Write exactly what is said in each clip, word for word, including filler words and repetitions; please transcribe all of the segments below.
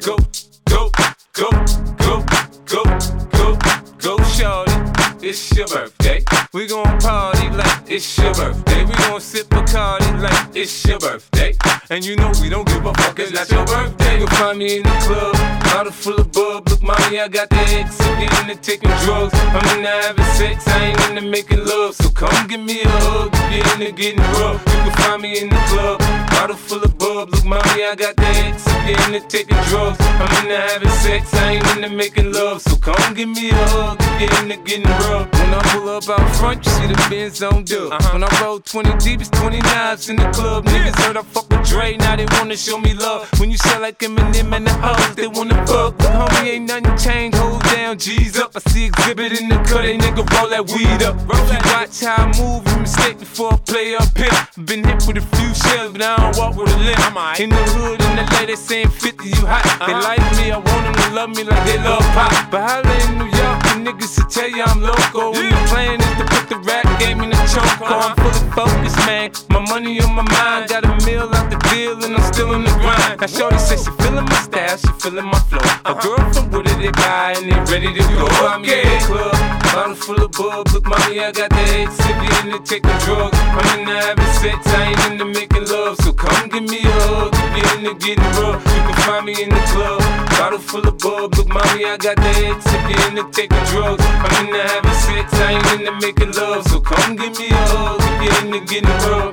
go, go, go, go, go, go, go, shorty. It's your birthday. We gon' party like it's your birthday. We gon' sip Bacardi like it's your birthday. And you know we don't give a fuck, it's not your birthday. You'll find me in the club, bottle full of bub. Look, mommy, I got the X. I'm into taking drugs. I'm into having sex, I ain't into making love. So come give me a hug if you're into getting rough. You can find me in the club, bottle full of bub. Look, mommy, I got the X. I'm into taking drugs. I'm into having sex, I ain't into making love. So come give me a hug if you're into getting rough. When I pull up out front, you see the Benz on dub. Uh-huh. When I roll twenty deep, it's twenty-nines in the club. Niggas heard I fuck with Dre, now they wanna show me love. When you sell like Eminem and the hoes, they wanna fuck. But homie, ain't nothing changed, hold down, G's up. I see exhibit in the cut, they nigga roll that weed up. If you watch how I move, you mistake before I play up here. Been hit with a few shells, but I don't walk with a limp. In the hood, in the lady saying fifty, you hot. They like me, I want them to love me like they love pop. But holla in New York, the niggas will tell you I'm loco. When the plan is to put the rap game in the choke. I'm full of focus, man. My money on my mind. Got a meal out the deal and I'm still in the grind. Now shorty says she feeling my style, she feeling my flow. A girl from Wooded, they buy and they ready to go. I'm in the club, bottle full of bub. Look, mommy, I got the X. If you into taking drugs, I'm into having sex, I ain't into making love. So come give me a hug if you into getting rough. You can find me in the club, bottle full of bub. Look, mommy, I got the X. If you into taking drugs, I'm into having sex, I ain't into making love. So come give me a hug if you into getting rough.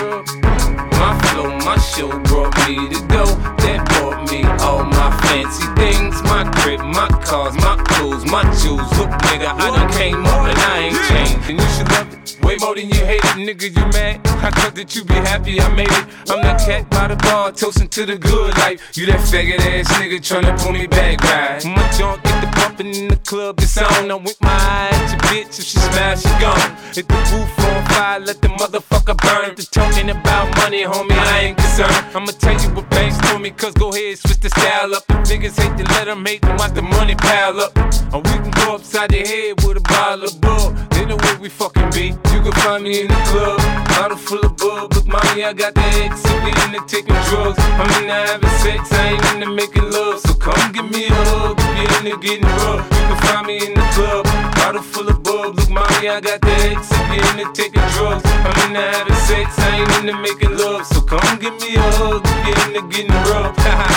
My flow, my show brought me to go. That brought me all my fancy things. My crib, my cars, my clothes, my jewels. Look, nigga, I done came up and I ain't changed. And you should love it way more than you hate it. Nigga, you mad? I thought that you be happy I made it. I'm that cat by the bar, toasting to the good life. You that faggot ass nigga tryna pull me back, right? My junk get the bumpin' in the club, it's on. I'm with my eye at your bitch, if she smash, she gone. Hit the roof on fire, let the motherfucker burn. The talking about money, homie, I ain't concerned. I'ma tell you what banks told me, cause go ahead, switch the style up. If niggas hate to let them hate, then watch the money pile up. Or we can go upside the head with a bottle of bub. They know where we fucking be. You can find me in the club, bottle full of bub. Look, mommy, I got the X. If you into taking drugs, I'm into having sex, I ain't into making love. So come give me a hug if you into getting rough. You can find me in the club, bottle full of bub. Look, mommy, I got the X. If you into taking drugs, I'm into having sex, I ain't into making love. So come give me a hug if you into getting rough.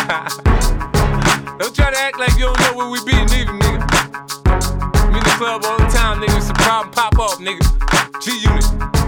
Don't try to act like you don't know where we be, neither, nigga. I'm in the club all the time, nigga. It's a problem, pop off, nigga. G-Unit.